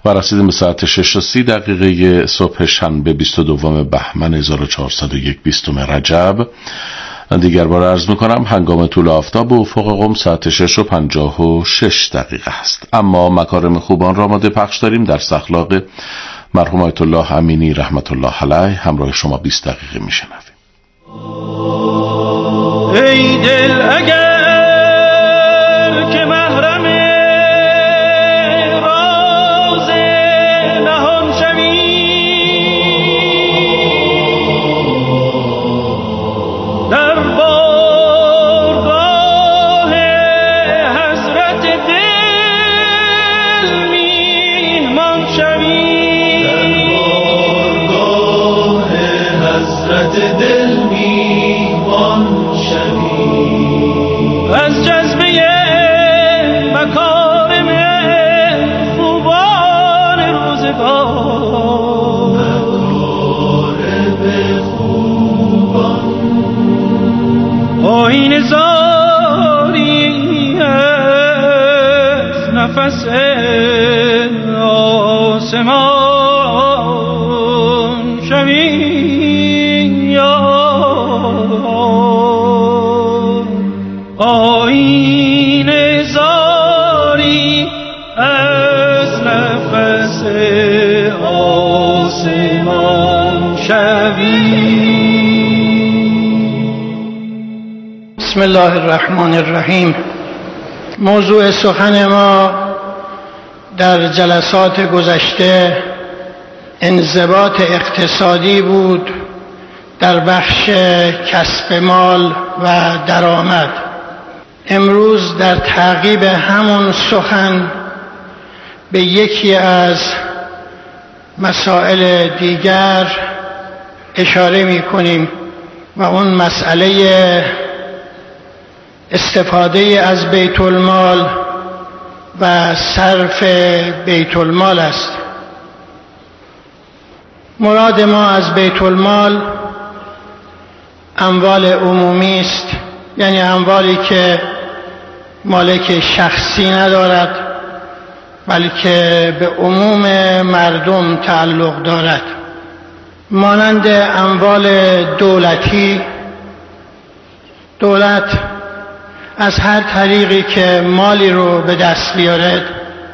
و رسیدیم به ساعت 6:30 صبح شنبه 22 بهمن 1401 20 رجب. دیگر بار عرض میکنم هنگام طول آفتاب و افق قم ساعت 6:56 است. اما مکارم خوبان را آماده پخش داریم. در اخلاق مرحوم آیت الله امینی رحمت الله علیه همراه شما 20 دقیقه میشنویم. ای دل اگر که محرم راز نهان شوی، در بارگاه حضرت دل میهمان شوی، در بارگاه حضرت دل میهمان شوی، از جذبه مکارم خوبان روزگار، مکارم خوبان آیین زاری از نفس آسمان شوی، آیین زاری از نفس آسمان شوی. بسم الله الرحمن الرحیم. موضوع سخن ما در جلسات گذشته انضباط اقتصادی بود در بخش کسب مال و درآمد. امروز در تعقیب همون سخن به یکی از مسائل دیگر اشاره می کنیم و اون مسئله استفاده از بیت المال و صرف بیت المال است. مراد ما از بیت المال اموال عمومی است، یعنی اموالی که مالک شخصی ندارد بلکه به عموم مردم تعلق دارد، مانند اموال دولتی. دولت از هر طریقی که مالی رو به دست بیارد،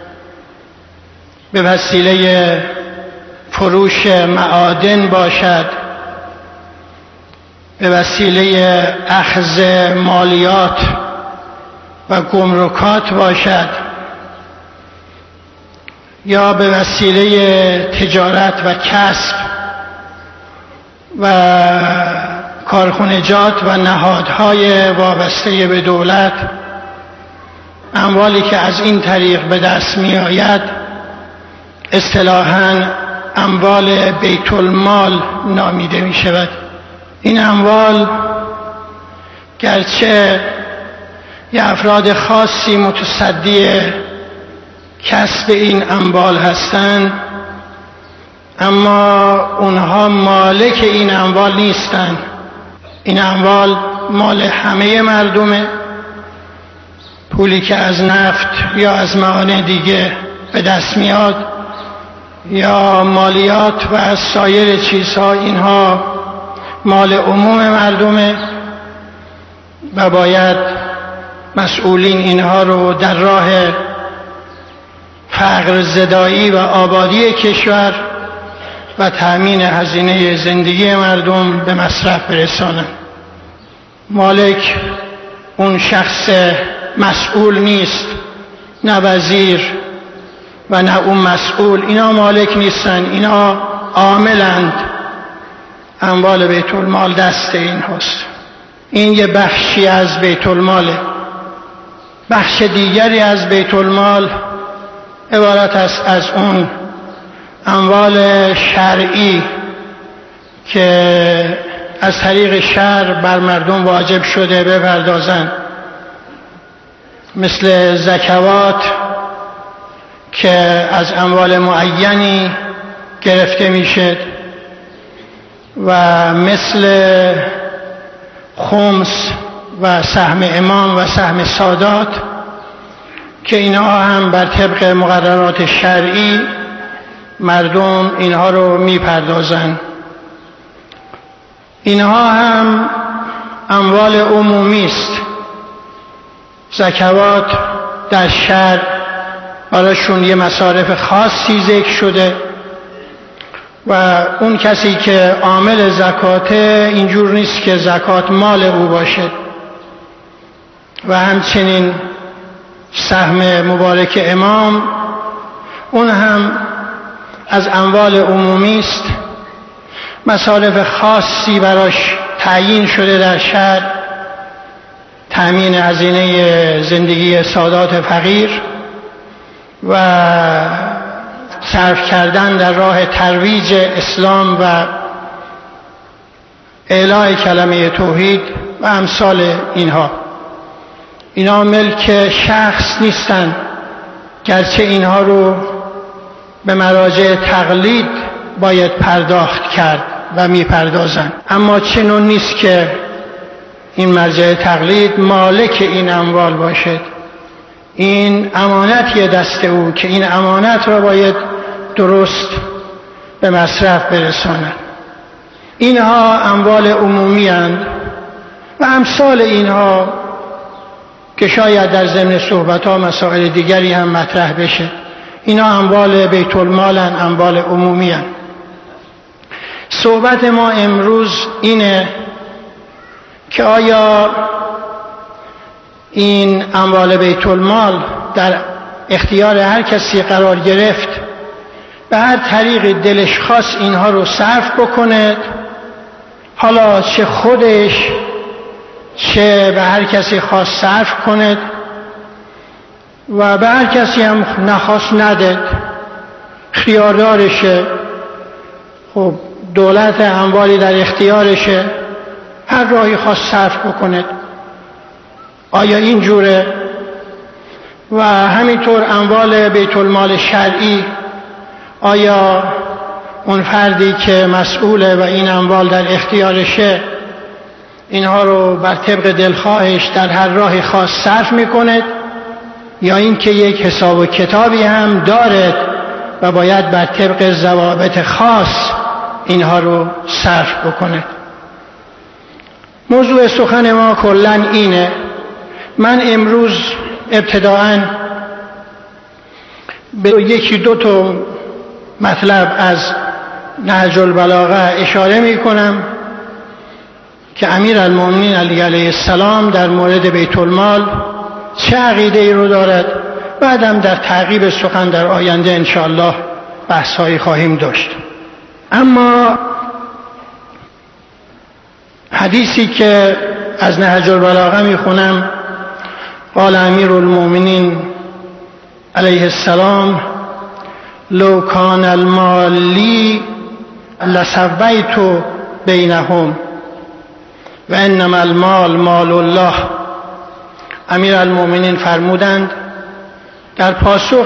به وسیله فروش معادن باشد، به وسیله اخذ مالیات و گمرکات باشد، یا به وسیله تجارت و کسب و کارخانجات و نهادهای وابسته به دولت، اموالی که از این طریق به دست می آید اصطلاحاً اموال بیت المال نامیده می شود. این اموال گرچه یه افراد خاصی متصدی کسب این اموال هستند، اما اونها مالک این اموال نیستند. این اموال مال همه مردمه. پولی که از نفت یا از معادن دیگه به دست میاد یا مالیات و از سایر چیزها، اینها مال عموم مردمه و باید مسئولین اینها رو در راه فقر زدایی و آبادی کشور و تأمین هزینه زندگی مردم به مصرف برسانند. مالک اون شخص مسئول نیست، نه وزیر و نه اون مسئول. اینا مالک نیستن، اینا عاملند. اموال بیت المال دست این هست. این یه بخشی از بیت الماله. بخش دیگری از بیت المال عبارت است از اون اموال شرعی که از طریق شرع بر مردم واجب شده بپردازند، مثل زکوات که از اموال معینی گرفته میشه و مثل خمس و سهم امام و سهم سادات که اینها هم بر طبق مقررات شرعی مردم اینها رو میپردازن. اینها هم اموال عمومی است. زکوات در شرع براشون یه مصارف خاصی ذکر شده و اون کسی که عامل زکاته اینجور نیست که زکات مال او باشد. و همچنین سهم مبارک امام اون هم از اموال عمومی است. مصارف خاصی براش تعیین شده در شرع، تأمین هزینه زندگی سادات فقیر و صرف کردن در راه ترویج اسلام و اعلاء کلمه توحید و امثال اینها. اینا ملک شخص نیستند، گرچه اینها رو به مراجع تقلید باید پرداخت کرد و میپردازند، اما چنون نیست که این مرجع تقلید مالک این اموال باشد. این امانتیه دست او که این امانت را باید درست به مصرف برساند. اینها اموال عمومی اند و امثال اینها که شاید در ضمن صحبت‌ها مسائل دیگری هم مطرح بشه. اینا اموال بیت المال اند، اموال عمومی اند. صحبت ما امروز اینه که آیا این اموال بیت المال در اختیار هر کسی قرار گرفت به هر طریق دلش خواست اینها رو صرف بکنه، حالا چه خودش چه به هر کسی خواست صرف کند و به هر کسی هم نخواست ندد، خیاردارشه. خب دولت اموالی در اختیارشه، هر راهی خواست صرف بکند. آیا این جوره؟ و همینطور اموال بیت المال شرعی، آیا اون فردی که مسئوله و این اموال در اختیارشه اینها رو بر طبق دلخواهش در هر راهی خاص صرف میکند، یا اینکه یک حساب و کتابی هم دارد و باید بر طبق ضوابط خاص اینها رو صرف بکند؟ موضوع سخن ما کلاً اینه. من امروز ابتداءً به یکی دو تا مطلب از نهج البلاغه اشاره می کنم که امیرالمومنین علی علیه السلام در مورد بیت المال چه عقیده ای رو دارد. بعدم در تعقیب سخن در آینده انشاءالله بحث‌هایی خواهیم داشت. اما حدیثی که از نهج البلاغه می خونم، قال امیرالمومنین علیه السلام لو کان المال لی لسویت بینهم و انما المال مال الله. امیرالمومنین فرمودند در پاسخ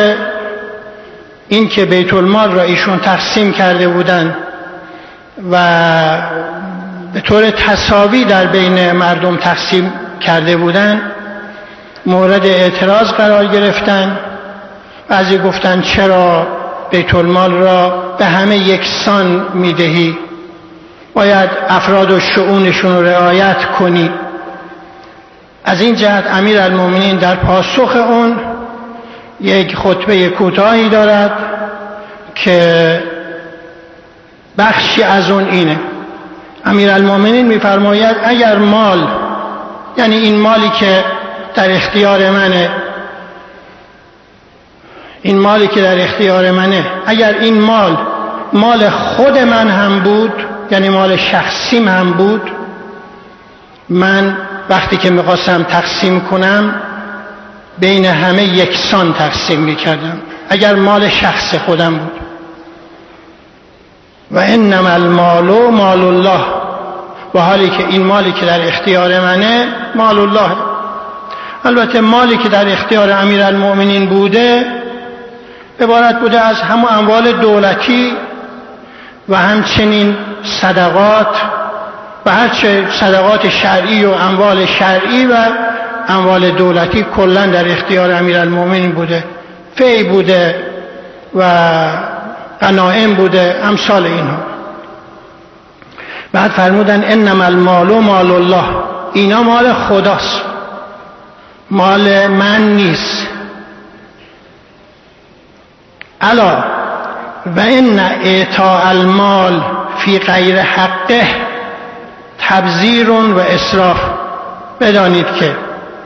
این که بیت المال را ایشون تقسیم کرده بودند و به طور تساوی در بین مردم تقسیم کرده بودند، مورد اعتراض قرار گرفتند. بعضی گفتند چرا بیت المال را به همه یکسان میدهی؟ باید افراد و شؤونشون رو رعایت کنی. از این جهت امیرالمومنین در پاسخ اون یک خطبه کوتاهی دارد که بخشی از اون اینه. امیرالمومنین میفرماید اگر مال، یعنی این مالی که در اختیار منه، این مالی که در اختیار منه، اگر این مال خود من هم بود، یعنی مال شخصیم هم بود، من وقتی که میخواستم تقسیم کنم بین همه یکسان تقسیم میکردم، اگر مال شخص خودم بود. و انما المال مال الله، و حالی که این مالی که در اختیار منه مال الله. البته مالی که در اختیار امیرالمومنین بوده عبارت بوده از همون اموال دولتی و همچنین صدقات و هرچه صدقات شرعی و اموال شرعی و اموال دولتی کلا در اختیار امیرالمومنین بوده. فی بوده و غنایم بوده، امثال اینها. بعد فرمودن انما المال مال الله، اینا مال خداست، مال من نیست. الا و ان اعطاء المال فی غیر حقه تبذیر و اسراف، بدانید که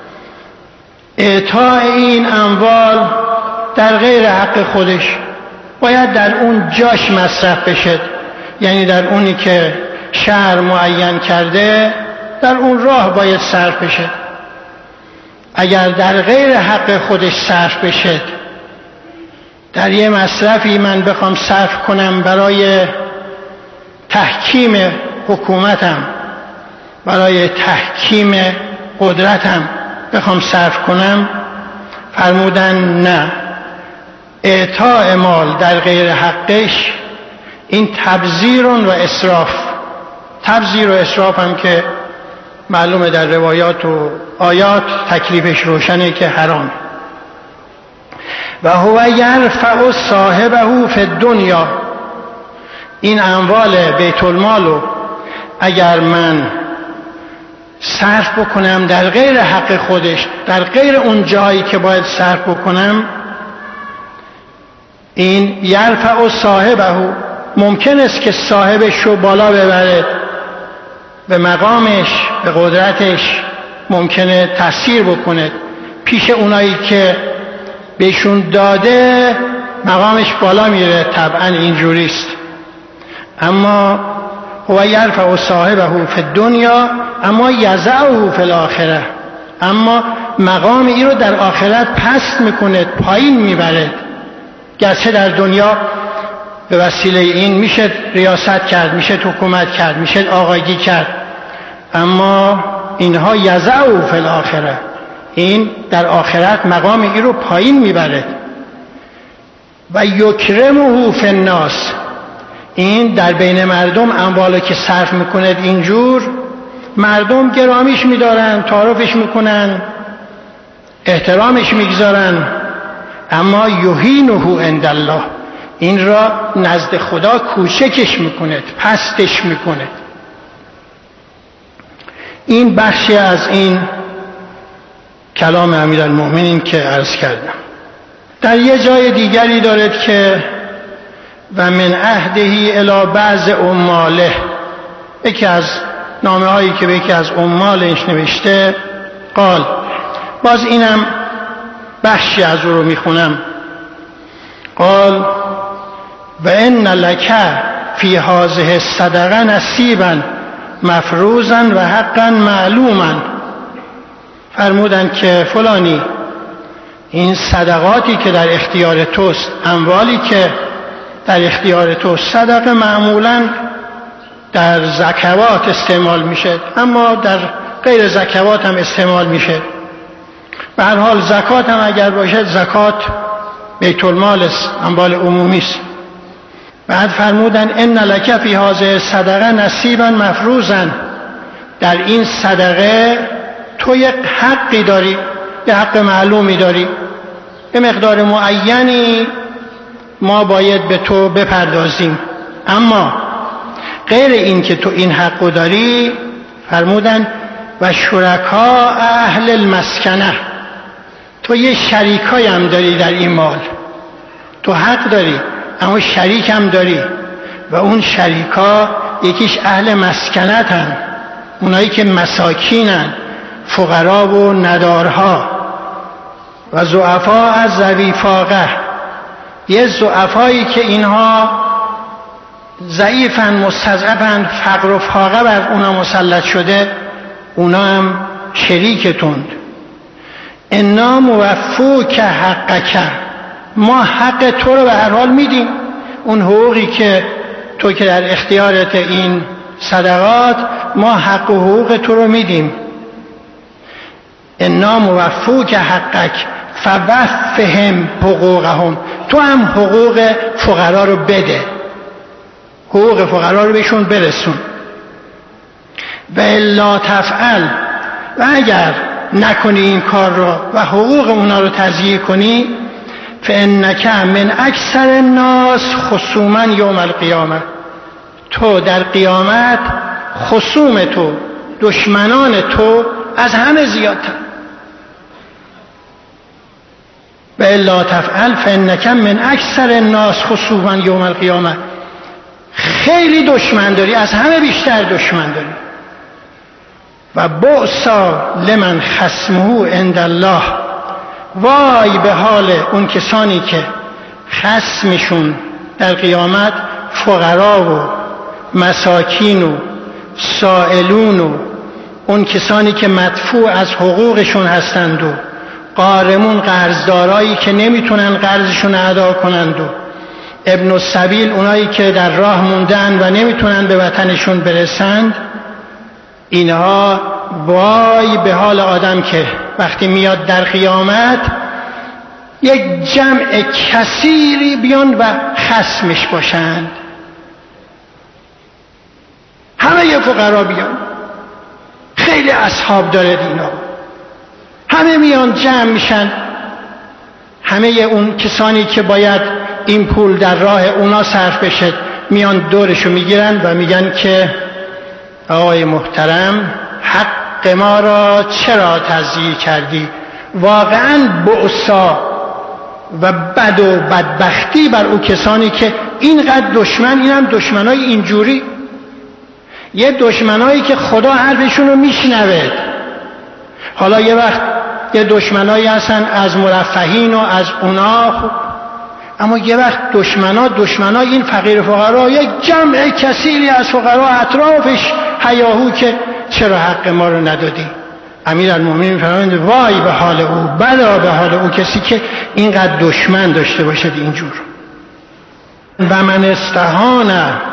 اعطاء این اموال در غیر حق خودش باید در اون جاش مصرف بشه، یعنی در اونی که شرع معین کرده در اون راه باید صرف بشه. اگر در غیر حق خودش صرف بشه، در یه مصرفی من بخوام صرف کنم برای تحکیم حکومتم، برای تحکیم قدرتم بخوام صرف کنم، فرمودن نه، اعطاء مال در غیر حقش این تبذیر و اسراف. تبذیر و اسراف هم که معلومه در روایات و آیات تکلیفش روشنه که حرام. و هو یرفع صاحبه فی الدنیا، این اموال بیت المالو اگر من صرف بکنم در غیر حق خودش، در غیر اون جایی که باید صرف بکنم، این یرفع صاحبه، ممکن است که صاحبش رو بالا ببره، به مقامش، به قدرتش ممکنه تأثیر بکنه، پیش اونایی که بهشون داده مقامش بالا میره، طبعا اینجوریست. اما هو یرفع صاحبه فی الدنیا اما یضعه فی الاخره، اما مقام این رو در آخرت پست میکنه، پایین میبره. گرچه در دنیا به وسیله این میشه ریاست کرد، میشه حکومت کرد، میشه آقایی کرد، اما اینها یضعه فی الاخره، این در آخرت مقام این رو پایین میبره. و یکرمه فی الناس، این در بین مردم اموالی که صرف میکند اینجور، مردم گرامیش میدارن، تعارفش میکنن، احترامش میگذارن، اما یهینه عند الله، این را نزد خدا کوچکش میکند، پستش میکند. این بخشی از این کلام امیرالمؤمنین که عرض کردم. در یه جای دیگری دارد که و من عهدهی الی بعض عماله، یکی از نامه هایی که به یکی از عمالش نوشته، قال، باز اینم بخشی از او رو میخونم، قال و ان لک فی هذه الصدقه نصیبا مفروضا و حقا معلوما، فرمودن که فلانی این صدقاتی که در اختیار توست، اموالی که در اختیار توست، صدقه معمولا در زکوات استعمال میشه، اما در غیر زکوات هم استعمال میشه. به هر حال زکات هم اگر باشه، زکات بیت المال است، اموال عمومی است. بعد فرمودن ان لک فی هذه الصدقه نصیبا مفروضا، در این صدقه تو یک حقی داری، یک حق معلومی داری، به مقدار معینی ما باید به تو بپردازیم، اما غیر این که تو این حقو داری، فرمودن و شرکا اهل المسکنه، تو یه شریکای هم داری در این مال، تو حق داری اما شریک هم داری، و اون شریکا یکیش اهل مسکنت هم، اونایی که مساکینن، فقرا و ندارها، و ضعفا از ذوی فاقه، یه ضعفایی که اینها ضعیفن، مستضعفن، فقر و فاقه بر اونا مسلط شده، اونا هم شریکتون. انا موفوک حقک، ما حق تو رو به هر حال میدیم، اون حقوقی که تو که در اختیارت این صدقات، ما حق و حقوق تو رو میدیم. انا موفوک حقک فوفهم حقوقهم، تو هم حقوق فقرا رو بده، حقوق فقرا رو بهشون برسون. و الا تفعل، و اگر نکنی این کار رو و حقوق اونا رو تضییع کنی، فانک من اکثر الناس خصوما یوم القیامه، تو در قیامت خصوم تو، دشمنان تو از همه زیادتر. و الا تفعل فانک من اکثر الناس خصوما یوم القیامه، خیلی دشمن داری، از همه بیشتر دشمن داری. و بؤسا لمن خصمه عند الله، وای به حال اون کسانی که خصمشون در قیامت فقرا و مساکین و سائلون و اون کسانی که مدفوع از حقوقشون هستند و غارمون قرضدارایی که نمیتونن قرضشون ادا کنند و ابن السبیل اونایی که در راه موندن و نمیتونن به وطنشون برسند. اینها وای به حال آدم که وقتی میاد در قیامت یک جمع کثیری بیان و خصمش باشند، همه یه فقرا بیان، خیلی اصحاب داره دینا، همه میان جمع میشن، همه اون کسانی که باید این پول در راه اونا صرف بشه میان دورشو میگیرن و میگن که آقای محترم حق ما را چرا تضییع کردی؟ واقعا بؤسا و بد و بدبختی بر او کسانی که اینقدر دشمن، اینم دشمنای اینجوری، یه دشمنایی که خدا حرفشون رو میشنوه. حالا یه وقت یه دشمنایی هستن از مرفهین و از اونا، اما یه وقت دشمنای این فقیر فقرا، یک جمع کثیری از فقرا اطرافش هیاهو که چرا حق ما رو ندادی؟ امیرالمومنین میفرمایند وای به حال او، بلا به حال او کسی که اینقدر دشمن داشته باشد اینجور. و من استهان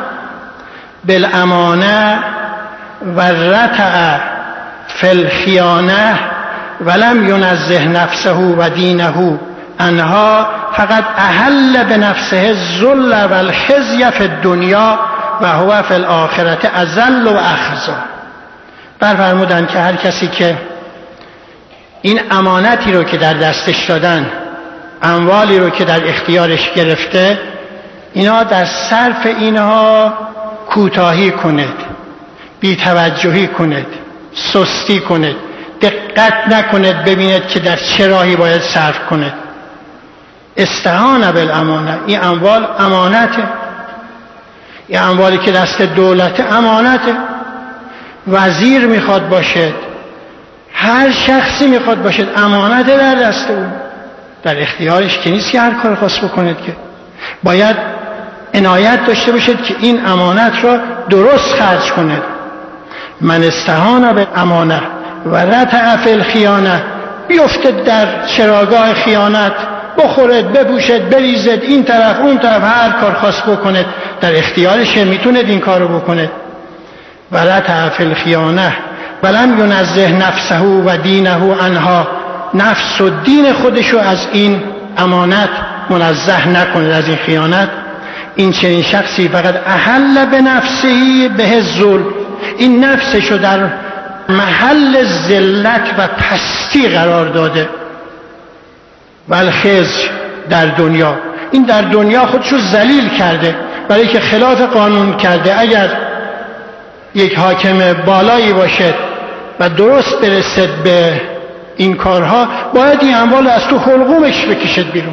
بالامانه و رتع فی الخیانه ولم ینزه نفسه و دینه انها فقط احل بنفسه الذل و الخزی فی الدنیا و هو فی الاخرة اذل و اخزی. برفرمودن که هر کسی که این امانتی رو که در دستش دادن، اموالی رو که در اختیارش گرفته، اینا در صرف اینها کوتاهی کند، بی‌توجهی کند، سستی کند، دقت نکند ببیند که در چه راهی باید صرف کند. استهان بالامانه، این اموال امانته، این اموالی که دست دولت امانته، وزیر میخواد باشد، هر شخصی میخواد باشد، امانته در دست او، در اختیارش که نیست که هر کار خاص بکند، که باید عنایت داشته باشد که این امانت را درست خرج کند. من استهان بالامانه و رتع فی الخیانه، بیفتد در چراگاه خیانت، بخورد، بپوشد، بریزد، این طرف اون طرف، هر کار خاص بکند، در اختیارشه، میتوند این کار رو بکند. و رتع فی الخیانه ولم ینزه نفسه و دینه عنها، نفس و دین خودشو از این امانت منزه نکند، از این خیانت. این چنین شخصی فقط احل به نفسه به الذل، این نفسشو در محل ذلت و پستی قرار داده. و الخزی در دنیا، این در دنیا خودشو ذلیل کرده برای که خلاف قانون کرده. اگر یک حاکم بالایی باشد و درست برسد به این کارها، باید این اموال از تو حلقومش بکشد بیرون.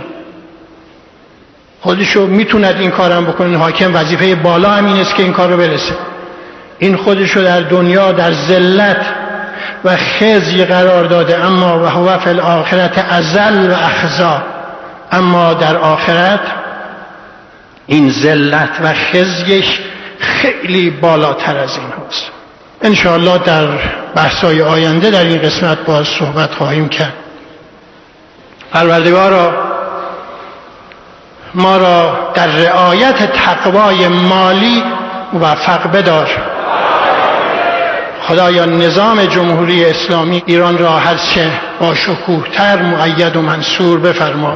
خودشو میتوند این کارم بکنه، حاکم وظیفه بالا همین است که این کار رو برسه. این خودشو در دنیا در ذلت و خزی قرار داده، اما و هو فی الاخرة اذل و اخزی، اما در آخرت این ذلت و خزیش خیلی بالاتر از این هست. انشاءالله در بحث‌های آینده در این قسمت باز صحبت خواهیم کرد. پروردگارا ما را در رعایت تقوای مالی موفق بدار. خدایا نظام جمهوری اسلامی ایران را هرچه با شکوه‌تر مؤید و منصور بفرما.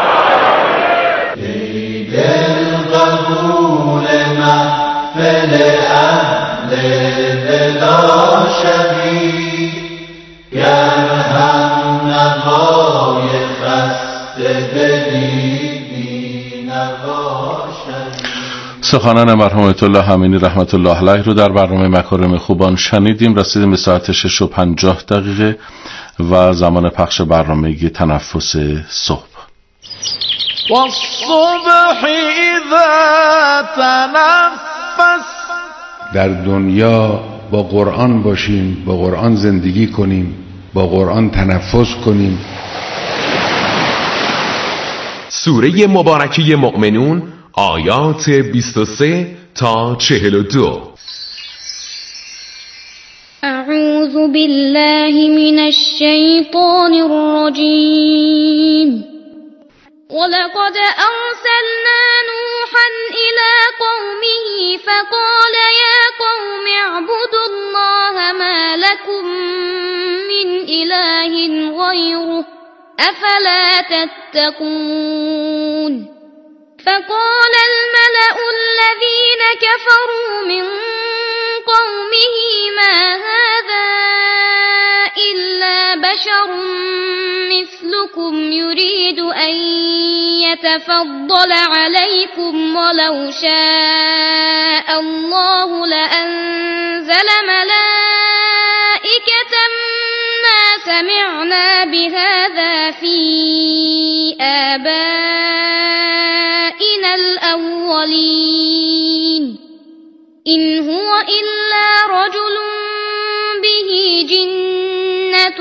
ای دل قبول محفل اهل دلا شوی، گر هم نوای خست سخنان مرحوم آیت الله امینی رحمت الله علیه رو در برنامه مکارم خوبان شنیدیم. رسیدیم به ساعت 6:50 و زمان پخش برنامه تنفس صبح. والصبح اذا تنفس. در دنیا با قرآن باشیم، با قرآن زندگی کنیم، با قرآن تنفس کنیم. سوره مبارکه مؤمنون آیات 23 تا 42. اعوذ بالله من الشیطان الرجیم. ولقد أرسلنا نوحا إلى قومه فقال يا قوم اعبدوا الله ما لكم من إله غيره أفلا تتقون. فقال الملأ الذين كفروا من قومه ما هذا إلا بشر مثلكم يريد أن يتفضل عليكم ولو شاء الله لأنزل ملائكة ما سمعنا بهذا في آبائنا الأولين إن هو إلا رجل به جنة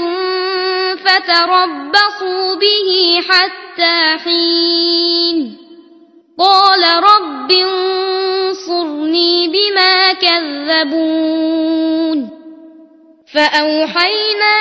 فتربصوا به حتى حين. قال رب انصرني بما كذبون. فأوحينا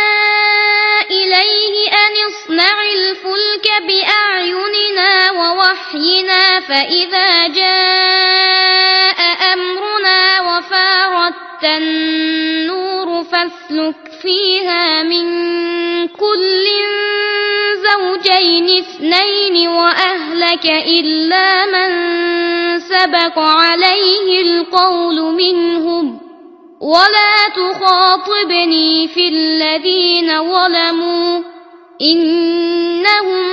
إليه أن اصنع الفلك بأعيننا ووحينا فإذا جاء أمرنا وفارت النور فاسلك فيها من كل زوجين اثنين وأهلك إلا من سبق عليه القول منهم ولا تخاطبني في الذين ظلموا إنهم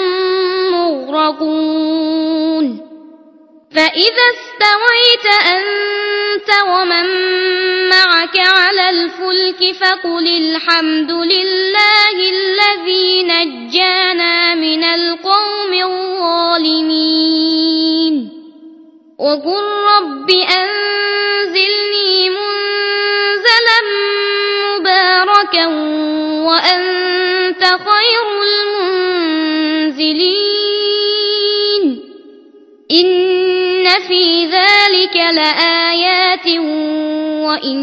مغرقون. فإذا استويت أنت ومن معك على الفلك فقل الحمد لله الذي نجانا من القوم الظالمين وقل رب أنزلني منزلا مباركا وأنت خير المنزلين. إن في ذلك لآيات وإن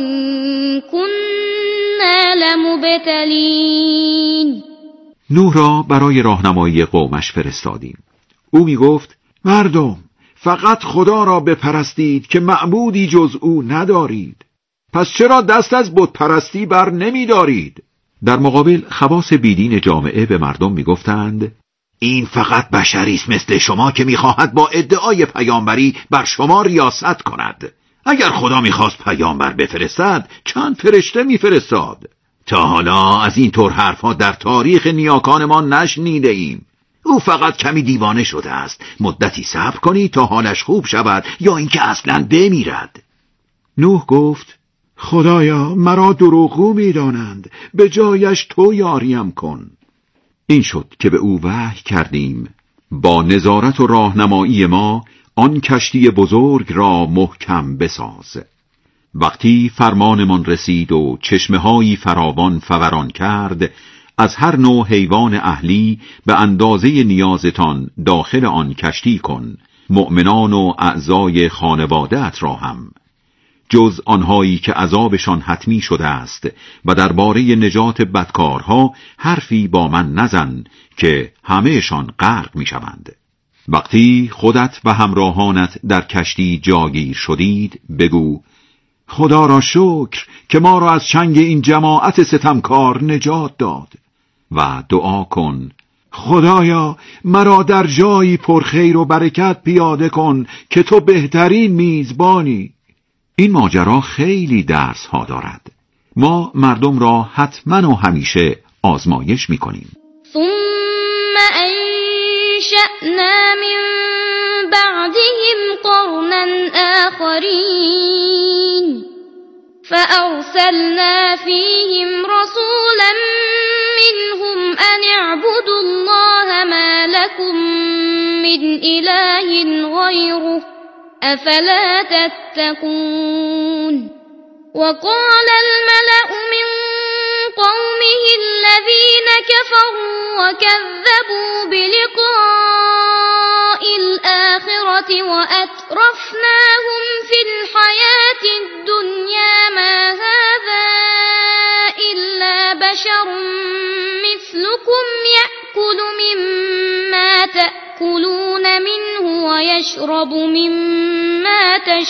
كنا لمبتلين. نوح را برای راهنمایی قومش فرستادیم. او می گفت مردم فقط خدا را بپرستید که معبودی جز او ندارید. پس چرا دست از بت پرستی بر نمی دارید؟ در مقابل خواص بیدین جامعه به مردم می گفتند این فقط بشری است مثل شما که می‌خواهد با ادعای پیامبری بر شما ریاست کند. اگر خدا می‌خواست پیامبر بفرستد چند فرشته می‌فرستاد. تا حالا از این طور حرفها در تاریخ نیاکان ما نشنیده ایم. او فقط کمی دیوانه شده است. مدتی صبر کنید تا حالش خوب شود یا اینکه اصلاً بمیرد. نوح گفت خدایا مرا دروغگو می‌دانند، به جایش تو یاریم کن. این شد که به او وحی کردیم با نظارت و راهنمایی ما آن کشتی بزرگ را محکم بساز. وقتی فرمانمان رسید و چشمه‌هایی فراوان فوران کرد، از هر نوع حیوان اهلی به اندازه نیازتان داخل آن کشتی کن، مؤمنان و اعضای خانواده‌ات را هم، جز آنهایی که عذابشان حتمی شده است و درباره نجات بدکارها حرفی با من نزن که همهشان غرق می‌شوند. وقتی خودت و همراهانت در کشتی جاگیر شدید بگو خدا را شکر که ما را از چنگ این جماعت ستمکار نجات داد و دعا کن خدایا مرا در جایی پرخیر و برکت پیاده کن که تو بهترین میزبانی. این ماجرا خیلی درس ها دارد. ما مردم را حتما و همیشه آزمایش میکنیم. ثم أنشأنا من بعدهم قرنا آخرين فأرسلنا فيهم رسولا منهم أن اعبدوا الله ما لكم من إله غيره أفلا تتقون وقال الملأ من قومه الذين كفروا وكذبوا بلقاء الآخرة وأترفناهم في الحياة الدنيا ما هذا إلا بشر مثلكم يأكل مما تأكلون منه ويشرب مما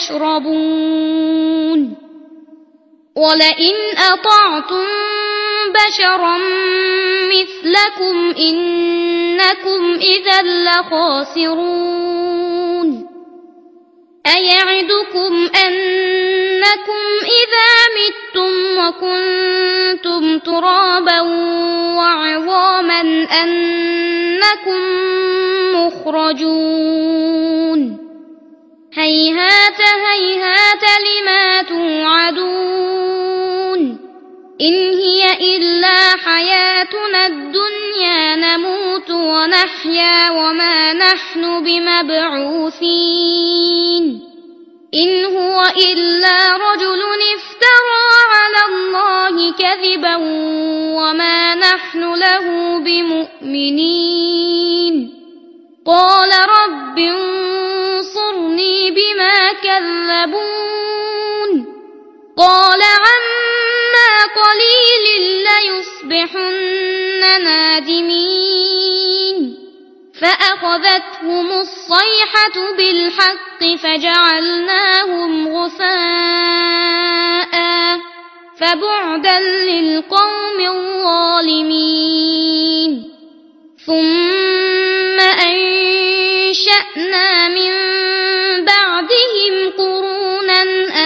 تشربون ولئن أطعتم بشرا مثلكم إنكم إذا لخاسرون أيعدكم أنكم إذا متم وكنتم ترابا وعظاما أنكم مخرجون هيهات هيهات لما توعدون إن هي إلا حياتنا الدنيا نموت ونحيا وما نحن بمبعوثين إن هو إلا رجل افترى على الله كذبا وما نحن له بمؤمنين قال رب انصرني بما كذبون قال عما قليل ليصبحن نادمين فأخذتهم الصيحة بالحق فجعلناهم غثاء فبعدا للقوم الظالمين ثم أنشأنا من بعدهم قرونا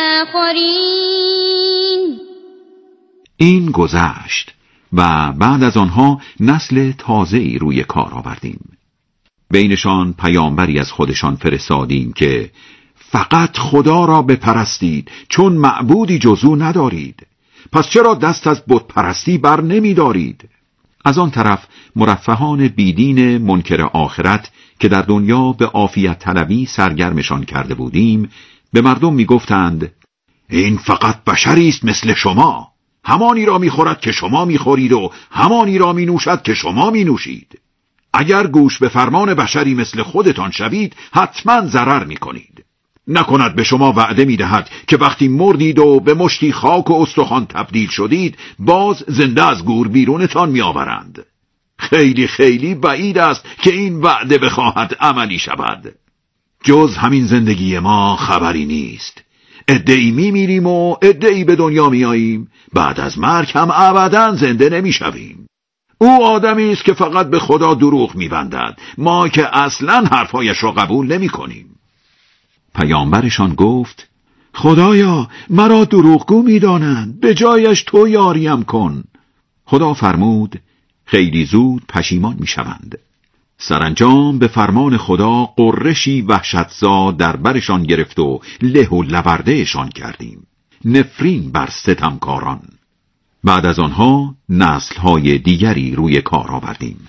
آخرين. این گذشت و بعد از آنها نسل تازه‌ای روی کار آوردیم. بینشان پیامبری از خودشان فرستادیم که فقط خدا را بپرستید چون معبودی جز او ندارید. پس چرا دست از بت پرستی بر نمی دارید؟ از آن طرف مرفهان بیدین منکر آخرت که در دنیا به عافیت طلبی سرگرمشان کرده بودیم به مردم می گفتند این فقط بشری است مثل شما، همانی را می خورد که شما می خورید و همانی را می نوشد که شما می نوشید. اگر گوش به فرمان بشری مثل خودتان شوید حتما ضرر می کنید. نکند به شما وعده می دهد که وقتی مردید و به مشتی خاک و استخوان تبدیل شدید باز زنده از گور بیرونتان می آورند. خیلی خیلی بعید است که این وعده بخواهد عملی شود. جز همین زندگی ما خبری نیست. عده‌ای می میریم و عده‌ای به دنیا می آییم، بعد از مرگ هم ابداً زنده نمی شویم. او آدمی است که فقط به خدا دروغ می بندد، ما که اصلاً حرفایش را قبول نمی کنیم. پیامبرشان گفت خدایا مرا دروغگو می دانند، به جایش تو یاریم کن. خدا فرمود خیلی زود پشیمان می شوند. سرانجام به فرمان خدا قرشی وحشتزا در برشان گرفت و له و لوردهشان کردیم، نفرین بر ستمکاران. بعد از آنها نسل‌های دیگری روی کار آوردیم.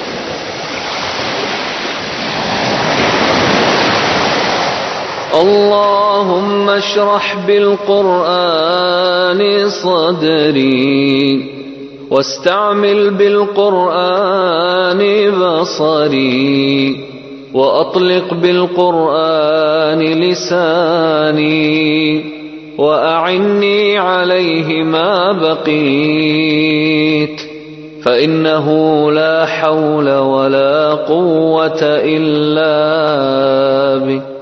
اللهم اشرح بالقرآن صدري واستعمل بالقرآن بصري وأطلق بالقرآن لساني وأعني عليه ما بقيت فإنه لا حول ولا قوة إلا بك.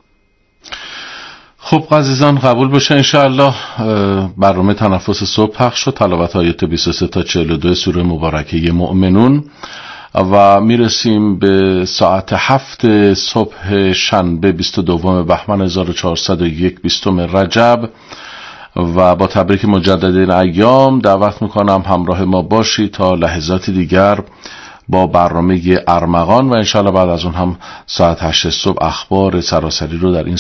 خب عزیزان قبول باشه انشاءالله برنامه تنفس صبح پخش شد، تلاوت آیات 23 تا 42 سوره مبارکه مؤمنون و میرسیم به ساعت 7 صبح شنبه 22 بهمن 1401 20 رجب و با تبریک مجدد این ایام دعوت میکنم همراه ما باشی تا لحظات دیگر با برنامه ارمغان و انشاءالله بعد از اون هم ساعت 8 صبح اخبار سراسری رو در این